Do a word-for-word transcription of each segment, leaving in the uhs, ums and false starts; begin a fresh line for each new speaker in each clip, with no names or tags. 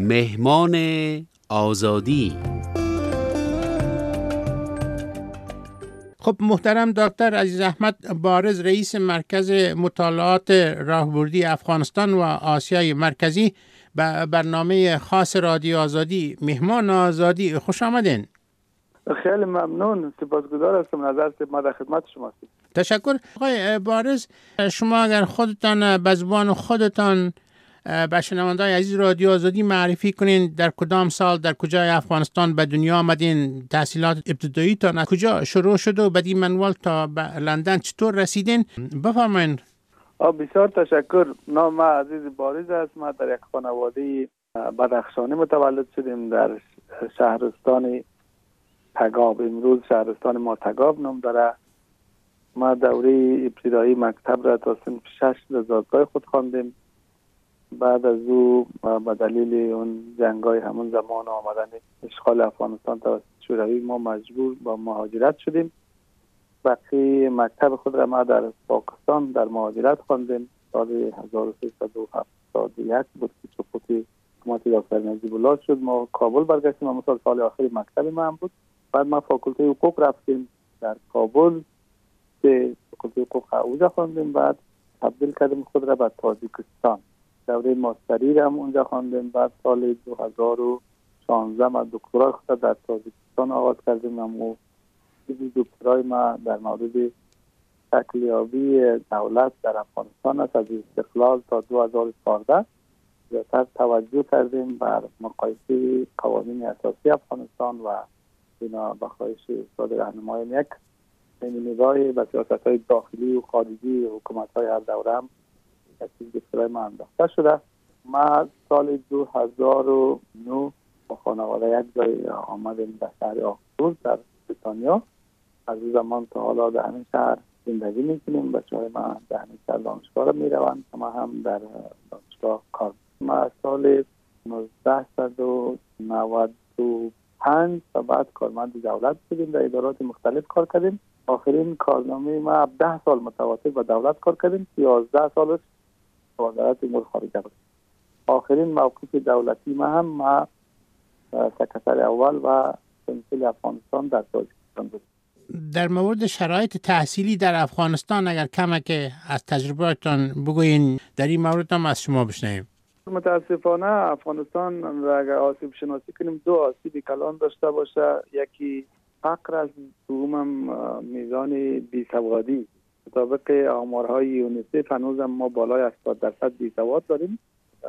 مهمان آزادی.
خب محترم دکتر عزیز احمد بارز، رئیس مرکز مطالعات راهبردی افغانستان و آسیای مرکزی، به برنامه خاص رادیو آزادی مهمان آزادی خوش آمدین.
خیلی ممنون، سپاسگزار هستم. نظر ما در خدمت شما هستیم.
تشکر. آقای بارز، شما اگر خودتان به زبان خودتان به شنونده‌های عزیز رادیو آزادی معرفی کنین، در کدام سال در کجای افغانستان به دنیا آمدین، تحصیلات ابتداییتان از کجا شروع شد و بدین منوال تا به لندن چطور رسیدین، بفرمایید.
بسیار تشکر. نام ما عزیز بارز است. ما در یک خانواده بدخشانی متولد شدیم در شهرستان تگاب. امروز شهرستان ما تگاب نام داره. ما دوره ابتدایی مکتب را تا صنف شش در زادگاه خود خواندیم. بعد از او به دلیل اون جنگای همون زمان آمدن اشغال افغانستان توسط شوروی ما مجبور با مهاجرت شدیم. باقی مکتب خود را ما در پاکستان در مهاجرت خواندیم. سال هزار و سیصد و هفتاد و یک بود که سقوط حکومت دکتر نجیب الله شد. ما کابل برگشتیم. ما سال سال آخری مکتب ما هم بود. بعد ما فاکولته حقوق رفتیم در کابل که فاکولته حقوق اونجا خواندیم. بعد تبدیل کردیم خود را به تاجیکستان. دوره ماستری را هم اونجا خواندیم. بعد سال دو هزار و شانزده ما دکترای خود در تاجیکستان آغاز کردیم. اما دکترای ما در مورد شکلیابی دولت در افغانستان است. از استقلال تا دو هزار و چهارده زیادتر توجه کردیم بر مقایسه قوانین اساسی افغانستان و بنا به خواهش استاد راهنمای یک نگاهی به سیاست‌های داخلی و خارجی حکومت‌های هر دوره هم از دکترای ما انداخته شده. ما سال دو هزار و نه با خانواده یک جای آمدیم در شهر آکسفورد در بریتانیا. از اون زمان تا حالا در همین شهر زندگی میکنیم. بچه‌های ما در همین شهر دانشگاه را میروند. ما هم در دانشگاه کار. ما سال نوزده و نود و پنج تا بعد کارمند دولت شدیم. در ادارات مختلف کار کردیم. آخرین کارنامه ما ده سال متواصل با دولت کار کردیم. یازده سالش وزارت امور خارجه بود. آخرین موقف دولتی ما هم ما سکرتر اول و کنسول افغانستان در تاجیکستان بود.
در مورد شرایط تحصیلی در افغانستان اگر کمک از تجربه‌تان بگوین، در این مورد هم از شما بشنویم.
متاسفانه افغانستان را اگر آسیب شناسی کنیم دو آسیب کلان داشته باشه. یکی فقر است، دوم میزان بیسوادی. مطابق آمارهای یونیسف هنوز ما بالای هشتاد درصد بیسواد داریم.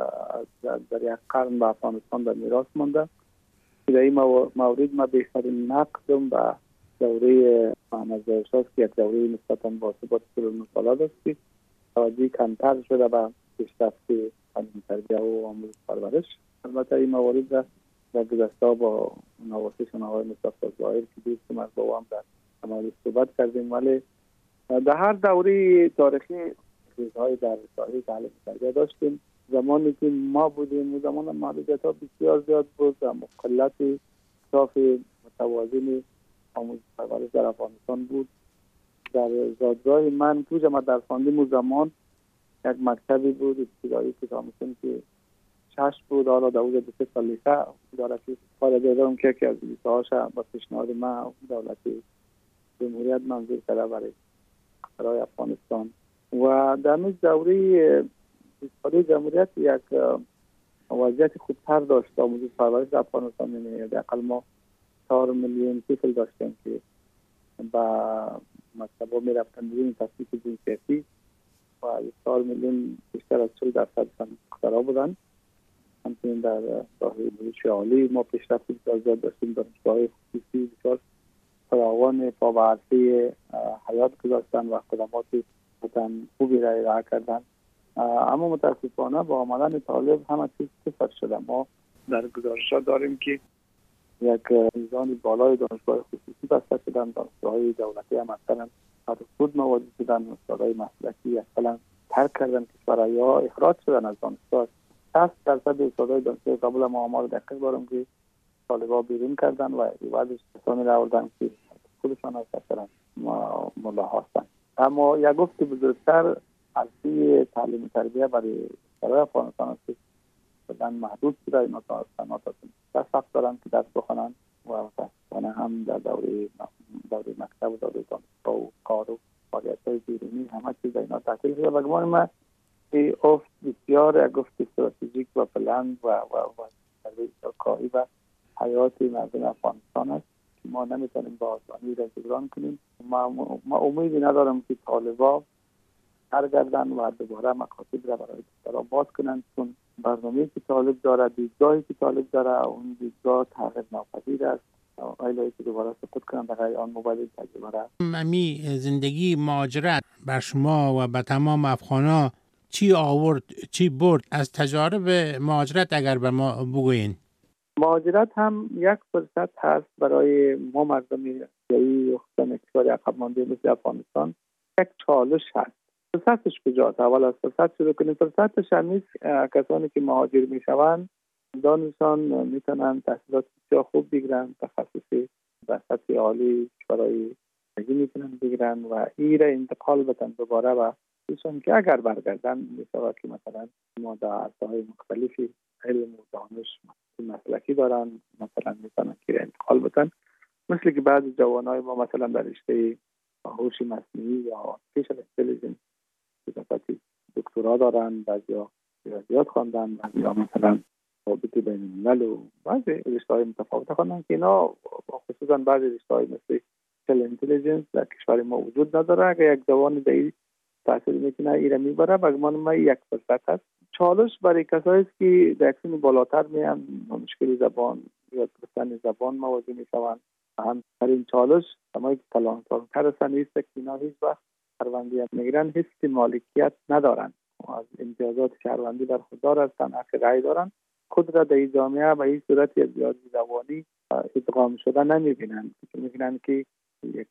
در یک قرن به افغانستان در میراث مانده. در این مورد ما بهترین نقدم به دوره محمد ظاهرشاه است که یک دوره نسبتاً باثبات سالانه سالاد است که توجه کمتر شده به پیشرفت تعلیم تربیه و آموزش پرورش. البته این موارد را در گذشته با نواسشان آقای مصطفی ظاهر که دوست من با هم در مورد صحبت کردیم، ولی در هر دوره تاریخی چیزهای در ساحه تعلیم تربیه داشتیم. زمانی که ما بودیم و زمان محدودیت‌ها بسیار زیاد بود و قلت صاف متوازن آموزش پرورش در افغانستان بود. در زادگاه من تو جمع در خواندیم و زمان یک مکتبی بود ابتدایی که تامسون که شش بود. حالا در اونجا دو سه لیسه داره که حالا دیدارم که یکی از لیسه هاشا با پیشنهاد ما دولت جمهوریت منظور کرده برای برای افغانستان. و در نوع دوره استفاده جمهوریت یک وضعیت خوبتر داشت آموزش پرورش در افغانستان. یعنی دقیقا ما چهار میلیون طفل داشتیم که با مکتبا می رفتن بدون تثبیت جنسیتی و چهار میلیون بیشتر از چهل درصد دخترها بودن. همچنین در ساحه آموزش عالی ما پیشرفت بسیار زیاد داشتیم. دانشگاه‌های خصوصی بسیار فراوان پا به عرصه حیات گذاشتن و خدمات خوبی را ارائه کردن. اما متاسفانه با آمدن طالب همه چیز صفر شده. ما در گزارش‌ها داریم که یک میزان بالای دانشگاه خصوصی بسته شدن. دانشگاه‌های دولتی هم اصلا خود مواجه شدن. استادای مسلکی اصلا ترک کردن کشور یا اخراج شدن از دانشگاه. شصت درصد استادای دانشگاه کابل ما آمار دقیق دارم که طالبا بیرون کردن و بعدش کسانی را آوردن که خودشان از اصلا ملاها هستند. اما یک گفت بزرگتر عرصه تعلیم تربیه برای برای افغانستان است. بعداً محدود شده. اینا تا تنها تا سنف حق دارن که درس بخونن و متاسفانه هم در دوره دوره مکتب و دوره دانشگاه و کار و فعالیت‌های بیرونی همه چیز اینا تعطیل شده. و گمان من این افت بسیار یک افت استراتژیک و بلند و و و کاری و حیات مردم افغانستان است که ما نمیتونیم با آسانی را جبران کنیم. ما, ما امیدی ندارم که طالبان برگردن و دوباره مکاتب را برای کشور باز کنند، چون برنامه‌ای که طالب داره، دیدگاهی که طالب داره، اون دیدگاه تغییر ناپذیر است. ایلایی که دوباره سقوط کنند در آن مبادل تجربه را.
امی زندگی مهاجرت بر شما و به تمام افغانا چی آورد چی برد؟ از تجارب مهاجرت اگر به ما بگوین.
مهاجرت هم یک فرصت هست برای ما مردم ایرانی و خصوصا کشور عقب مانده مثل افغانستان. یک چالش هست. فرصتش کجاست؟ اول از فرصت شروع کنیم. فرصتش هم نیست کسانی که مهاجر میشوند دانشان میتونن تحصیلات بسیار خوب بگیرن، تخصصی در سطح عالی برای زندگی میتونن بگیرن و این را انتقال بدن دوباره و دوستان که اگر برگردن میشه که مثلا ما در عرصه‌های مختلفی علم و دانش مسلکی دارن، مثلا میتونن که انتقال بدن، مثل که بعضی جوانای ما مثلا در رشته هوش مصنوعی یا آرتفیشل اینتلیجنس صفتی دکترا دارن، بعضیا ریاضیات خواندن، بعضیا مثلا رابطه بین الملل و بعضی رشته‌های متفاوت خواندن که اینا خصوصا بعضی رشته‌های مثل آرتفیشل اینتلیجنس در کشور ما وجود نداره. اگر یک جوان دیگه تحصیل میکنه ایران میبره بگمان ما یک فرصت هست. چالش برای کسایی است که در سن بالاتر میان مشکل زبان یا گفتن زبان مواجه میشوند. هم در این چالش همایی که کلانتر هستند نیست که اینا هیچ وقت شهروندیت میگیرن، حس مالکیت ندارن، از امتیازات شهروندی برخوردار هستند، حق رأی دارن، خود را در این جامعه به این صورت از زیاد زبانی ادغام شده نمیبینن، میبینن که یک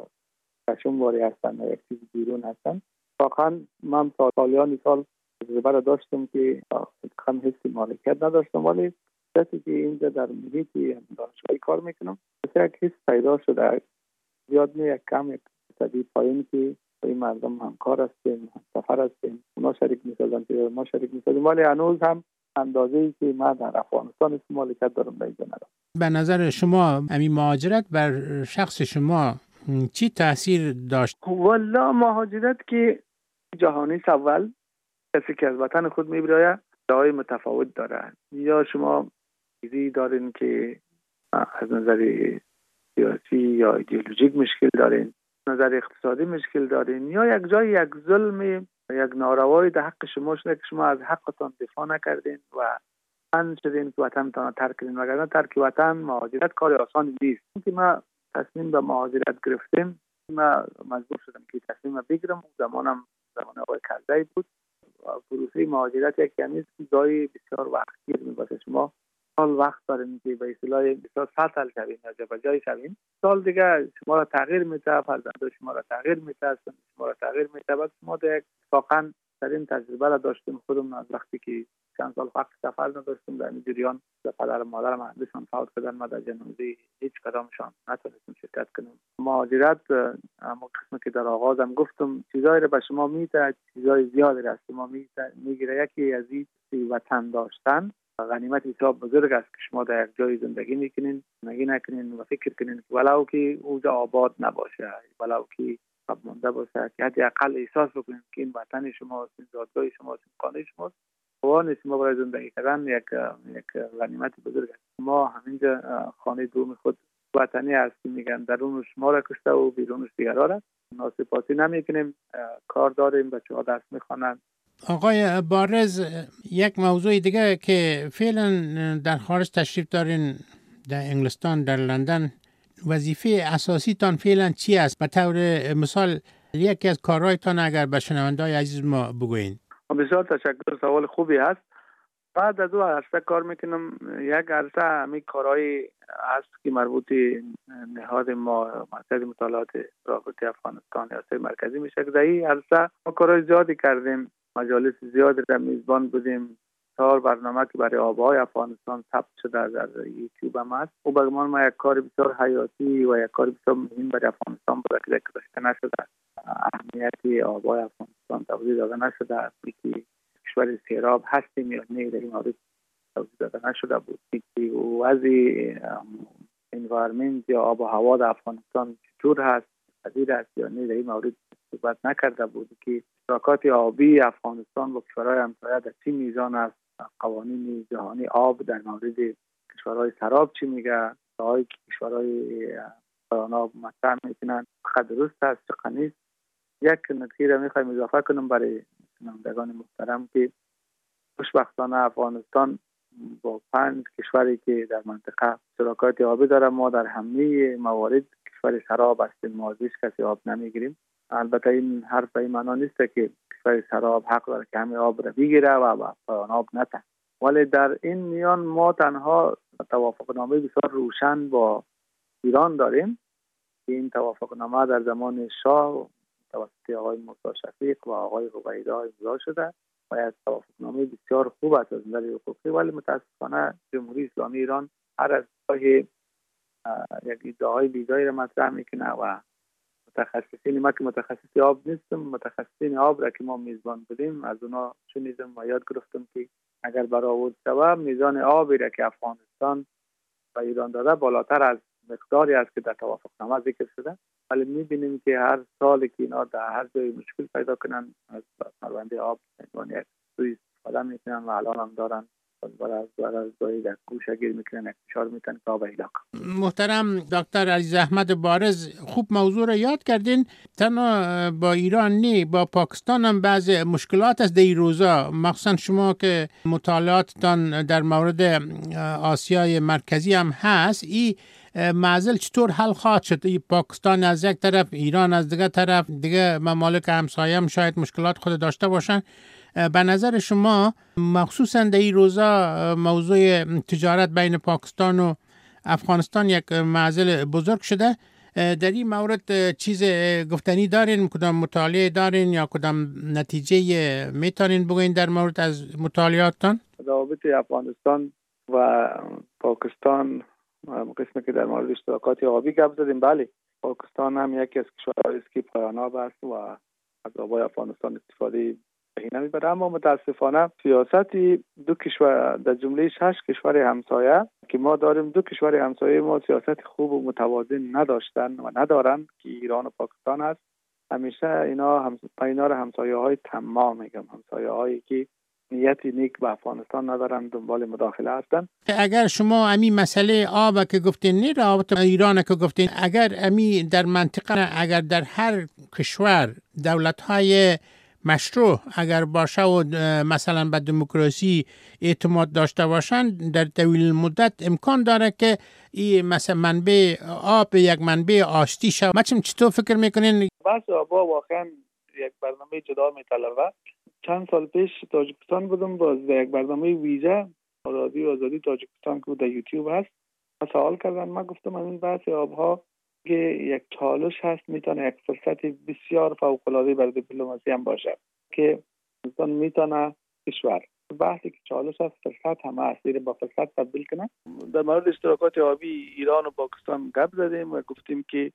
کشمواری هستند و یک چیز بیرون هستند. واقعا من سالیان سال تجربه را داشتم که کم حس مالکیت نداشتم، ولی وقتی که اینجا در محیطی دانشگاهی کار میکنم مثل یک حس پیدا شده، زیاد نه یک کم یک تدید پایین که این مردم همکار هستیم، سفر هستیم، اونا شریک میسازن که ما شریک میسازیم، ولی هنوز هم اندازه‌ای که من در افغانستان حس مالکیت دارم به اینجا ندارم.
به نظر شما همین مهاجرت بر شخص شما چی تاثیر داشت؟
والله مهاجرت که جهانی اول کسی که از وطن خود میبره جای متفاوت داره، یا شما چیزی دارین که از نظر سیاسی یا ایدئولوژیک مشکل دارین، نظر اقتصادی مشکل دارین، یا یک جای یک ظلم یک ناروایی در حق شما شده که شما از حقتان دفاع نکردین و من شدین که وطنتان ترک کردین. وگرنه ترک وطن مهاجرت کار آسانی نیست. اینکه ما تصمیم به مهاجرت گرفتیم، ما مجبور شدم که تصمیم بگیرم. زمانم زمان آقای کرزی بود. پروسه مهاجرت یک کمی جای بسیار وقتی میباشه. شما سال وقت دارین که به اصطلاح بسیار سطل شوین یا جابجایی شوین، سال دیگه شما را تغییر میده، فرزند شما را تغییر میده، شما را تغییر میده. بعد شما دیگه واقعا در این تجربه را داشتیم خودم از وقتی که چند سال وقت سفر نداشتم در این جریان. پدر و مادرم هندشان فوت کردن، ما در جنازه هیچ کدامشان نتونستیم شرکت کنیم. مهاجرت اما قسمی که در آغازم گفتم چیزایی را به شما میده، چیزای زیادی را از شما میگیره. یکی از این وطن داشتن غنیمت حساب بزرگ است که شما در یک جای زندگی میکنین، زندگی نکنین و فکر کنین ولو که اونجا آباد نباشه، ولو که عقب مانده باشه، که حداقل احساس بکنین که این وطن شماست، این زادگاه شماست، این خانه شماست. توان شما برای زندگی کردن یک یک غنیمت بزرگ است. ما همینجا خانه دوم خود وطنی هستیم، میگن درونش ما را کشته و بیرونش دیگرها را. ناسپاسی نمیکنیم، کار داریم، بچه‌ها درس میخوانن.
آقای بارز، یک موضوع دیگه که فعلا در خارج تشریف دارین، در انگلستان، در لندن، وظیفه اساسی تان فعلا چی است؟ به طور مثال یکی از کارهایتان اگر به شنونده‌های عزیز ما بگوین.
بسیار تشکر، سوال خوبی هست. بعد از دو عرصه کار میکنم. یک عرصه همین کارهایی هست که مربوط نهاد ما مرکز مطالعات رابطه افغانستان ریاست مرکزی میشه که در این عرصه ما کارهای زیادی کردیم، مجالس زیادی را میزبان بودیم. چهار برنامه که برای آبهای افغانستان ثبت شده در یوتیوب هم هست. او بگمان ما یک کار بسیار حیاتی و یک کار بسیار مهم برای افغانستان بوده که داشته نشده. اهمیت آبهای افغانستان توضیح داده نشده. که کشور سیراب هستیم یا نه در این مورد توضیح داده نشده بود که وضع انوایرمنت یا آب و هوا در افغانستان چطور هست، پذیر است یا نه. در این مورد صحبت نکرده بود که اشتراکات آبی افغانستان با کشورهای همسایه در چه میزان است، قوانین جهانی آب در مورد کشورهای سراب چی میگه، راهی که کشورهای پایان آب مطرح میکنن چقدر درست است چقدر نیست. یک نکته را میخوایم اضافه کنم برای شنوندگان محترم که خوشبختانه افغانستان با پنج کشوری که در منطقه اشتراکات آبی داره، ما در همه موارد کشور سراب هستیم، ما ازش کسی آب نمیگیریم. البته این حرف به این معنا نیست که کشور سراب حق داره که همه آب را بگیره و با پایان آب نته، ولی در این میان ما تنها توافقنامه بسیار روشن با ایران داریم که این توافقنامه در زمان شاه توسط آقای موسی شفیق و آقای رویدا امضا شده و از توافقنامه بسیار خوب است از نظر حقوقی، ولی متاسفانه جمهوری اسلامی ایران هر از گاهی یک ادعای بیجایی را مطرح میکنه و متخصصین، ما که متخصص آب نیستم، متخصصین آب را که ما میزبان بودیم از اونا شنیدم و یاد گرفتم که اگر برآورد شود میزان آبی را که افغانستان و ایران داده بالاتر از مقداری است که در توافقنامه ذکر شده، ولی میبینیم که هر سال که اینا در هر جای مشکل پیدا کنن از پرونده آب یک سوی استفاده میکنن و الان هم دارن برای از جایی در گوشه گیر میکنن، اکتشار میکنن که آب علاقه.
محترم دکتر عزیز احمد بارز، خوب موضوع را یاد کردین. تنها با ایران نی، با پاکستان هم بعض مشکلات از دی روزا، مخصوصا شما که مطالعاتتان در مورد آسیای مرکزی هم هست، این معضل چطور حل خواهد شد؟ پاکستان از یک طرف، ایران از دیگر طرف، دیگه ممالک همسایه هم شاید مشکلات خود داشته باشن. به نظر شما مخصوصا در این روزا موضوع تجارت بین پاکستان و افغانستان یک معضل بزرگ شده، در این مورد چیز گفتنی دارین؟ کدام مطالعه دارین یا کدام نتیجه میتونین بگوین در مورد از مطالعاتتان؟
روابط افغانستان و پاکستان قسمی که در مورد اشتراکات آبی گپ زدیم، بله پاکستان هم یکی از کشورهایی است که پایان آب است و از آبای افغانستان استفاده بهینه میبره، اما متاسفانه سیاستی دو کشور در جمله شش کشور همسایه که ما داریم، دو کشور همسایه ما سیاست خوب و متوازن نداشتن و ندارن که ایران و پاکستان است. همیشه اینا هم اینا را همسایه های تمام میگم، همسایه هایی که نیتی نیک به افغانستان ندارن، دنبال مداخله هستن.
اگر شما امی مسئله آب که گفتین نی، رابطه ایران که گفتین، اگر امی در منطقه، اگر در هر کشور دولت های مشروع اگر باشه و مثلا به دموکراسی اعتماد داشته باشن، در طویل مدت امکان داره که این مثلا منبع آب یک منبع آشتی شود. مثلا چطور فکر میکنین؟
بس آبا واقعا یک برنامه جدا میطلبه. چند سال پیش تاجیکستان بودم، باز یک برنامه ویژه رادیو آزادی تاجیکستان که در یوتیوب هست سوال کردن، من گفتم این بحث آبها که یک چالش هست، میتونه یک فرصت بسیار فوق‌العاده برای دیپلماسی هم باشه که انسان میتونه کشور بحثی که چالش هست فرصت هم هست با فرصت تبدیل کنه. در مورد اشتراکات آبی ایران و پاکستان گپ زدیم و گفتیم که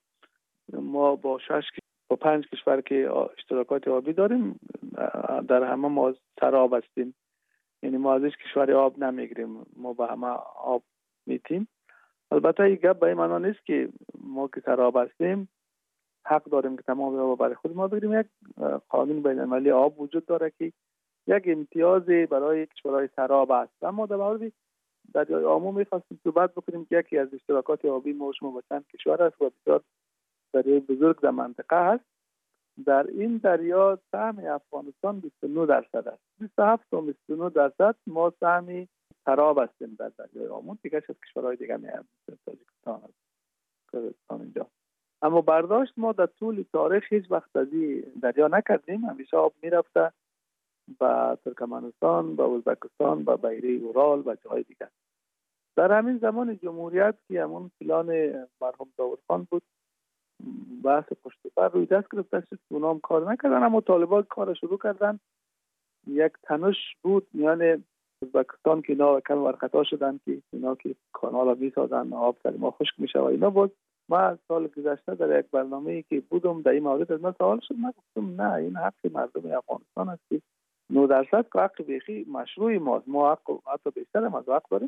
ما با شش با پنج کشور که اشتراکات آبی داریم در همه ما سراب هستیم، یعنی ما ازش کشور آب نمیگیریم، ما به همه آب میتیم. البته این گپ به این معنا نیست که ما که سراب هستیم حق داریم که تمام آب برای خود ما بگیریم. یک قانون بین المللی آب وجود داره که یک امتیازی برای کشورهای سراب است. اما در مورد دریای آمو می‌خواستیم صحبت بکنیم که یکی از اشتراکات آبی ما شما با چند کشور است و بسیار دریای بزرگ در منطقه است. در این دریا سهم افغانستان بیست و نه درصد است، بیست و هفت تا بیست و نه درصد ما سهم سراب هستیم در دریای آمو، دیگه از کشورهای دیگه میاد تاجیکستان است کردستان اینجا. اما برداشت ما در طول تاریخ هیچ وقت از این دریا نکردیم، همیشه آب میرفته به ترکمنستان، به ازبکستان، به بحیره اورال و جای دیگر. در همین زمان جمهوریت که همون پلان مرحوم داودخان بود بحث پشت سر روی دست گرفته شد، اونا هم کار نکردن، اما طالبان کار شروع کردن. یک تنش بود میان ازبکستان که اینا کم ورخطا شدن که اینا که کانال ها میسازن آب سر ما خشک میشه و اینا بود. ما از سال گذشته در یک برنامه‌ای که بودم در این مورد از من سوال شد، من گفتم نه، این حق مردم افغانستان است که نه درصد که حق بیخی مشروع ماست. ما حق حتی بیشتر هم از حق داریم.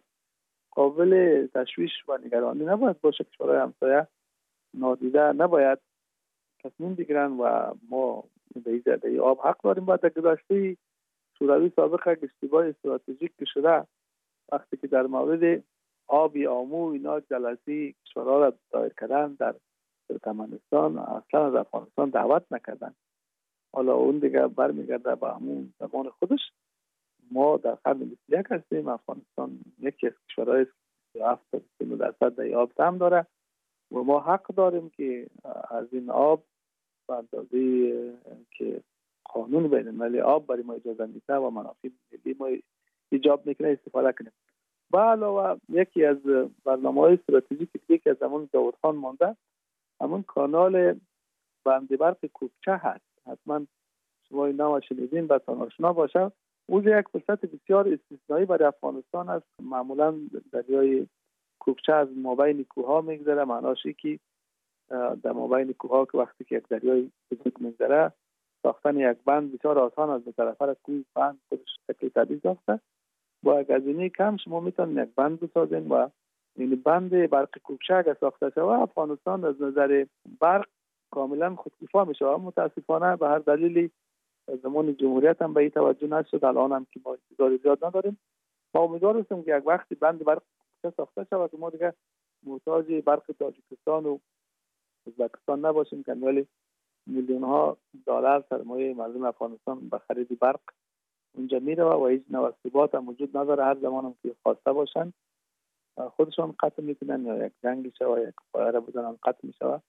قابل تشویش و نگرانی نباید باشه. کشورهای همسایه نادیده نباید تصمیم بگیرن و ما به این آب حق داریم. باید در گذشته شوروی سابق یک اشتباه استراتژیک که شده، وقتی که در مورد آبی آمو اینا جلسه کشورها را دایر کردن در ترکمنستان، اصلا از افغانستان دعوت نکردن. حالا اون دیگه برمیگرده به همون زمان خودش. ما در قرن بیست و یک هستیم. افغانستان یکی از کشورهای هفت تا بیست و نه درصد در آب سهم داره و ما حق داریم که از این آب به اندازه که قانون بین المللی آب برای ما اجازه میده و منافع ملی ما ایجاب میکنه استفاده کنیم. با علاوه یکی از برنامه‌های استراتژیک که از زمان داود خان مانده، همون کانال بند برق کوکچه هست. حتما شما این نام شنیدین، بهتون آشنا باشه. او یک فرصت بسیار استثنایی برای افغانستان است. معمولا دریای کوکچه از مابین کوهها میگذره. معناش که در مابین کوهها که وقتی که یک دریای بزرگ میگذره، ساختن یک بند بسیار آسان است. به طرف کوه بند خودش شکل طبیعی ساخته. با یک هزینه کم شما میتونید یک بند بسازین و این بند برق کوکچه اگر ساخته شود، افغانستان از نظر برق کاملا خودکفا میشه. متاسفانه به هر دلیلی زمان جمهوریت هم به این توجه نشد. الان هم که ما انتظار زیاد نداریم. ما امیدوار هستیم که یک وقتی بند برق کوکچه ساخته شود که ما دیگه محتاج برق تاجیکستان و ازبکستان نباشیم که ولی میلیون ها دلار سرمایه مردم افغانستان به خرید برق اونجا میره و هیچ نوع ثبات هم وجود نداره. هر زمان هم که خواسته باشن خودشون قطع میکنن یا یک جنگ شوه یا یک فایره بزنن قطع میشوه.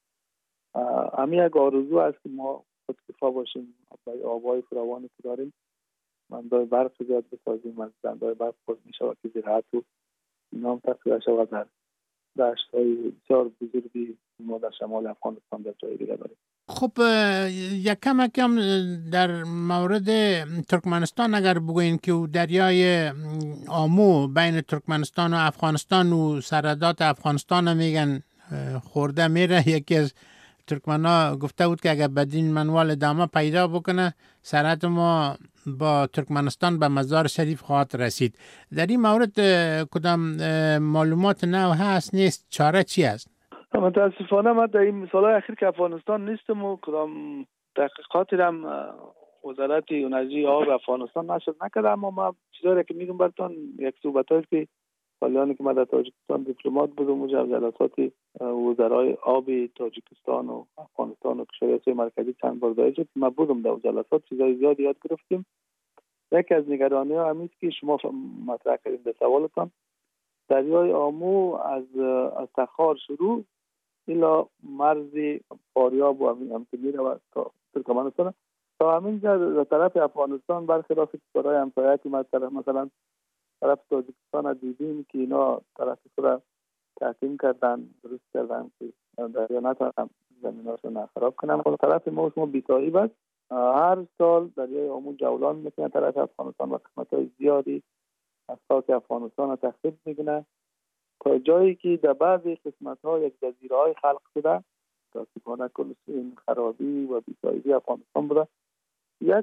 همین یک آرزو است که ما خودکفا باشیم برای آبای فراوانی که داریم. بندهای برق زیاد بسازیم. از بندهای برق خود میشوه که زراعت و اینا هم تقویه شوه در دشت های بسیار بزرگی ما در شمال افغانستان در جای دیگه داریم.
خب یک کم کم در مورد ترکمنستان اگر بگوین که دریای آمو بین ترکمنستان و افغانستان و سرحدات افغانستان میگن خورده میره. یکی از ترکمن‌ها گفته بود که اگر بدین منوال ادامه پیدا بکنه سرحد ما با ترکمنستان به مزار شریف خواهد رسید. در این مورد کدام معلومات نو هست نیست؟ چاره چی است؟
متاسفانه من در این مثالهای اخیر که افغانستان نیستم و کدام تحقیقاتی هم وزارت انرژی آب افغانستان نشد نکرده. اما ما چیزایی که میگم براتون یک صحبتایی که حالیانی که من در تاجیکستان دیپلمات بودم و جلسات وزرای آب تاجیکستان و افغانستان و کشورهای مرکزی چند بار داشت که من بودم در جلسات چیزای زیادی یاد گرفتیم. یکی از نگرانی ها هم است که شما مطرح کردید در سوالتان، دریای آمو از از تخار شروع الی مرز فاریاب و همین میره و تا ترکمنستان تا همین جا طرف افغانستان، برخلاف کشورهای همسایه که مثلا مثلا طرف تاجیکستان دیدیم که اینا طرف خود تحکیم کردن، درست کردن که دریا نتونن زمیناشون خراب کنن. خود طرف ما شما بی‌تایی بس هر سال دریای آمو جولان میکنه طرف افغانستان و قسمت‌های زیادی از خاک افغانستان تخریب میکنه تا جایی که در بعضی قسمت‌ها یک جزیره‌های خلق شده. متاسفانه کل این خرابی و بی‌تایی افغانستان بوده. یک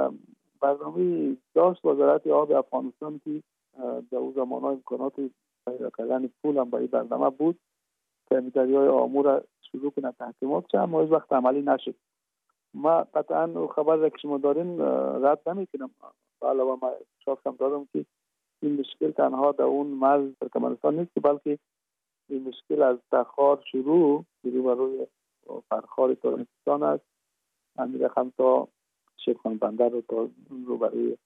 برنامه داشت وزارت آب افغانستان که در اون زمان‌ها امکانات پیدا کردن پول هم با این برنامه بود که دریای آمو را شروع کنه تحکیمات شه، اما هیچ وقت عملی نشد. ما قطعا خبر را که شما دارین رد نمی‌کنم. علاوه ما شخصم دارم که این مشکل تنها در اون مرز ترکمنستان نیست بلکه این مشکل از تخار شروع شروع روی فرخار ترکمنستان است. همین رقم تا شیرخان بندر رو تا رو برای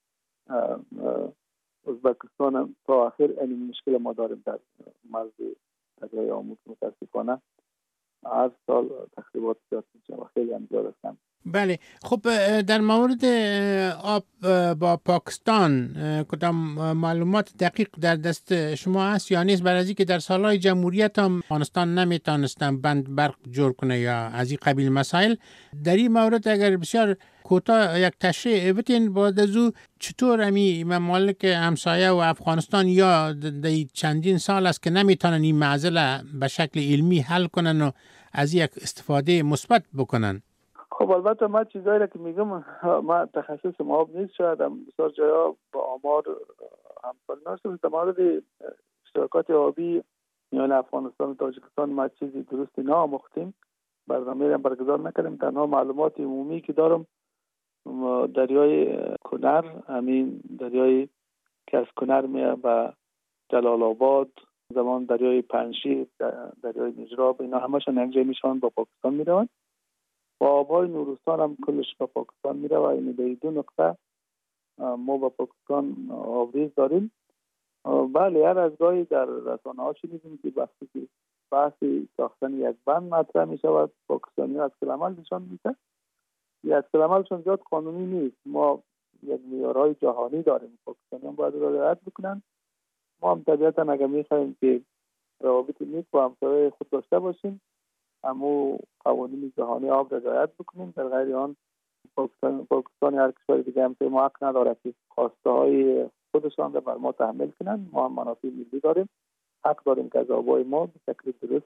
ازبکستان تا آخر این مشکل ما داریم در مرز دریای آمو. متاسفانه هر سال تخریبات زیاد میشه و خیلی هم زیاد هستن.
بله. خب در مورد آب با پاکستان کدام معلومات دقیق در دست شما هست یا نیست؟ برای که در سالهای جمهوریت هم افغانستان نمیتونستن بند برق جور کنه یا از این قبیل مسائل. در این مورد اگر بسیار کوتاه یک تشریح بتین بعد از او چطور امی ممالک همسایه و افغانستان یا در چندین سال است که نمیتونن این معضله به شکل علمی حل کنن و از یک استفاده مثبت بکنن؟
خب خب البته ما چیزایی را که میگم ما تخصص ما آب نیست، شاید هم بسیار جایا با آمار همسال نشده. در مورد اشتراکات آبی میان افغانستان و تاجیکستان ما چیزی درستی نامختیم، برنامه را برگزار نکردیم. تنها معلومات عمومی که دارم دریای کنر، همین دریای که از کنر میه و جلال آباد، زمان دریای پنشیر، دریای نجراب، اینا همشون یک جای میشن با پاکستان میروند و آبهای نورستان هم کلش با پاکستان میره و این در دو نقطه ما با پاکستان آبریز داریم. بله، هر از گاهی در رسانه ها شنیدیم که وقتی که بحثی ساختن یک بند مطرح می شود پاکستانی ها از کل عمل نشان میده. یک از کل عملشون زیاد قانونی نیست. ما یک معیارهای جهانی داریم، پاکستانی هم باید رعایت بکنن. ما هم طبیعتا اگر میخوایم که روابط نیک با همسایه خود داشته باشیم، اما قوانین جهانی آب را رعایت بکنیم. در غیر آن پاکستان پاکستان هر کشور دیگه همسایه ما حق نداره که خواسته های خودشان را بر ما تحمیل کنن. ما هم منافع ملی داریم، حق داریم که از آبای ما به شکل درست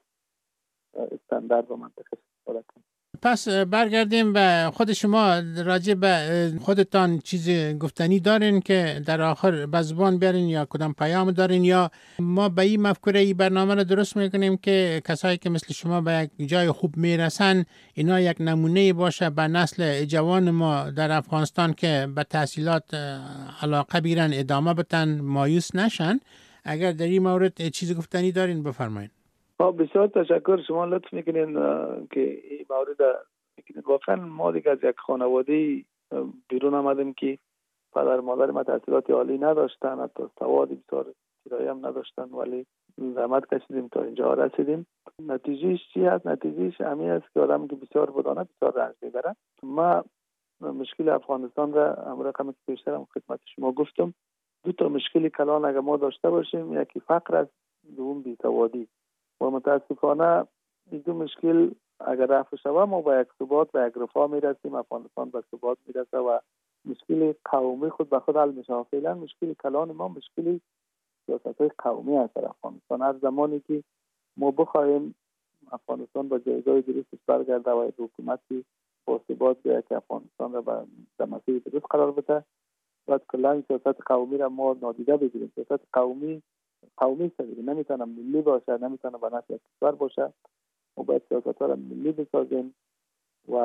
استاندارد و منطقه استفاده کنیم.
پس برگردیم به خود شما. راجع به خودتان چیز گفتنی دارین که در آخر به زبان بیارین یا کدام پیام دارین، یا ما به این مفکوره ای برنامه رو درست میکنیم که کسایی که مثل شما به یک جای خوب میرسن اینا یک نمونه باشه به نسل جوان ما در افغانستان که به تحصیلات علاقه بیرن، ادامه بدن، مایوس نشن. اگر در این مورد چیز گفتنی دارین بفرمایید.
بسیار تشکر، شما لطف میکنین که این مورد میکنین. واقعا ما دیگه از یک خانواده بیرون آمدیم که پدر مادر ما تحصیلات عالی نداشتن، حتی سواد بسیار ابتدایی هم نداشتن، ولی زحمت کشیدیم تا اینجا رسیدیم. نتیجهش چی هست؟ نتیجهش همین است که آدم که بسیار بدانه بسیار رنج میبره. ما مشکل افغانستان را امر رقم که پیشتر هم خدمت شما گفتم، دو تا مشکل کلان اگر ما داشته باشیم، یکی فقر است، دوم بی‌سوادی. و متاسفانه این دو مشکل اگر رفع شود ما با یک ثبات و یک رفاه میرسیم، افغانستان به ثبات میرسه و مشکل قومی خود به خود حل میشه. فعلا مشکل کلان ما مشکل سیاست‌های قومی است در افغانستان. هر زمانی که ما بخوایم افغانستان با جایگاه درستش برگرده و یک حکومتی با ثبات بیاید که افغانستان را به مسیر درست قرار بده، باید کلا سیاست قومی را ما نادیده بگیریم. سیاست قومی قومی است، نمیتونه ملی باشه، نمیتونه به نفع کشور باشه. ما باید سیاست ها را ملی بسازیم و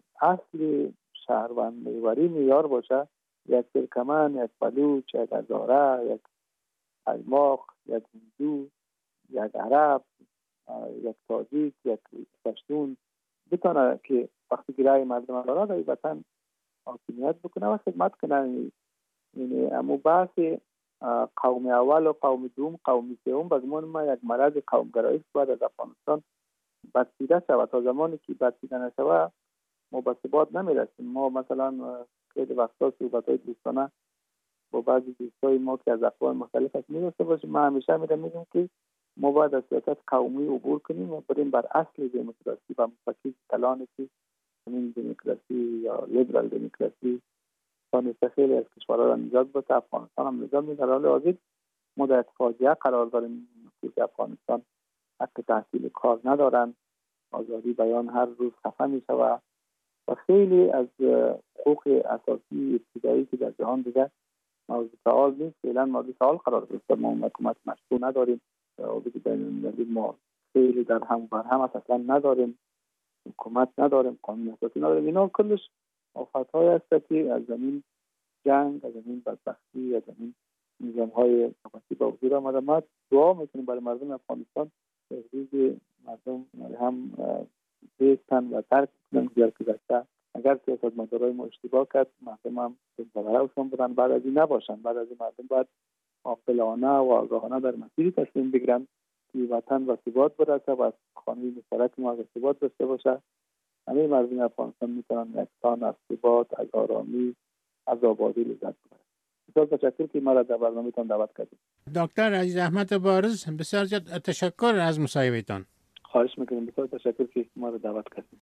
اصل شهروند محوری معیار باشه. یک ترکمن، یک بلوچ، یک هزاره، یک قیماق، یک هندو، یک عرب، یک تاجیک، یک پشتون بتونه که وقتی که رای مردم را در وطن حاکمیت بکنه و خدمت کنه. یعنی اما بحث قوم اول و قوم دوم، قوم سوم به زمان ما یک مرض قومگرایی باید از افغانستان بسیده شود. تا زمانی که بسیده نشود ما به ثبات نمیرسیم. ما مثلا خیلی وقتا صحبت‌های دوستانه با بعضی دوستای ما که از اقوام مختلف هست می‌داشته باشیم، ما همیشه می‌رم میگم که ما باید از سیاست قومی عبور کنیم و بریم بر اصل دموکراسی و مفکر کلانی که همین دموکراسی یا لیبرال دموکراسی پاکستان خیلی از کشورها را نجات بده. افغانستان هم نجات میده. در حال حاضر ما در فاجعه قرار داریم که افغانستان حق تحصیل کار ندارن، آزادی بیان هر روز خفه می شود و خیلی از حقوق اساسی ابتدایی که در جهان دیگه موضوع سوال نیست، فعلا موضوع سوال قرار گرفته. ما حکومت مشروع نداریم، روابط بین المللی ما خیلی در هم بر هم اصلا نداریم، حکومت نداریم، قانون اساسی نداریم. اینا کلش آفت‌های است که از زمین جنگ، از زمین بدبختی، از زمین نظام‌های حکومتی با وجود آمده. ما دعا میکنیم برای مردم افغانستان که روز مردم هم بیستن و ترک کنن دیگر گذشته. اگر سیاستمدارای ما اشتباه کرد، مردم هم بغرهشون بودن، بعد از این نباشن. بعد از این مردم باید عاقلانه و آگاهانه در مسیری تصمیم بگیرن که وطن و ثبات برسه و از خانه مشترک ما ثبات داشته باشه. همه مردم افغانستان میتونن یکسان از ثبات، از آرامی، از آبادی لذت ببرن. بسیار تشکر که ما را در برنامه‌تان دعوت کردید.
دکتر عزیز احمد بارز، بسیار تشکر از مصاحبه‌تان.
خواهش میکنم. بسیار تشکر که ما را دعوت کردید.